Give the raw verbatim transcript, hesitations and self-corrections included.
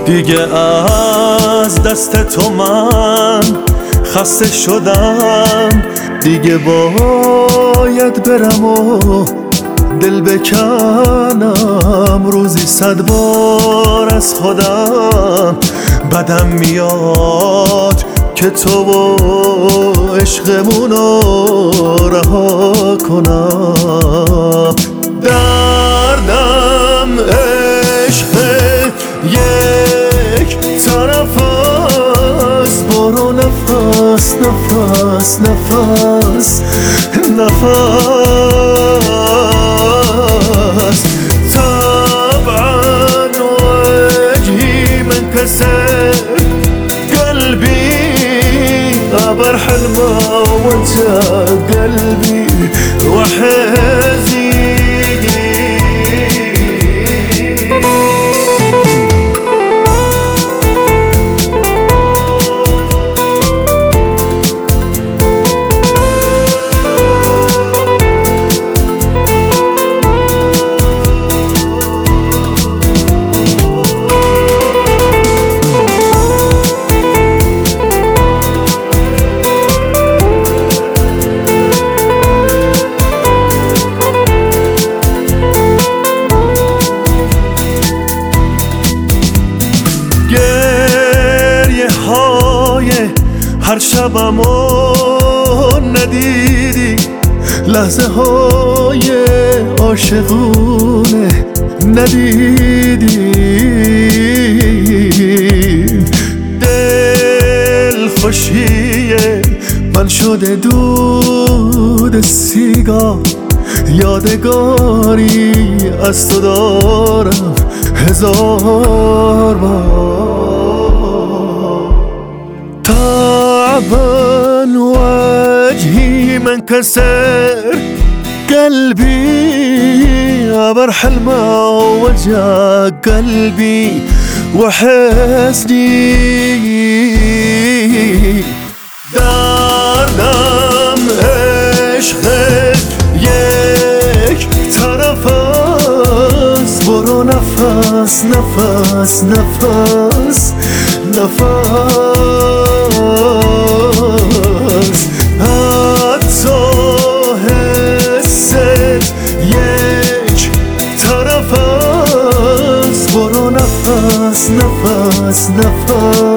دیگه از دست تو من خسته شدم، دیگه باید برم و دل بکنم. روزی صد بار از خودم بدم میاد که تو و عشقمونو رها کنم. دردم عشق یک طرف است، برو نفس نفس نفس نفس. طبعا وجهي منكسر، قلبي عبر حلمه وانت قلبي وحزين. هر شبمو ندیدی، لحظه های عاشقونه ندیدی. دل خوشیه من شده دود سیگار، یادگاری از تو دارم هزار بار. طبعا وجهي منكسر، قلبي عبر حلمه وجع قلبي وحزني. دردم عشقت یک طرف است، برو نفس نفس نفس نفس. حتی حست یک طرف است، برو نفس نفس نفس.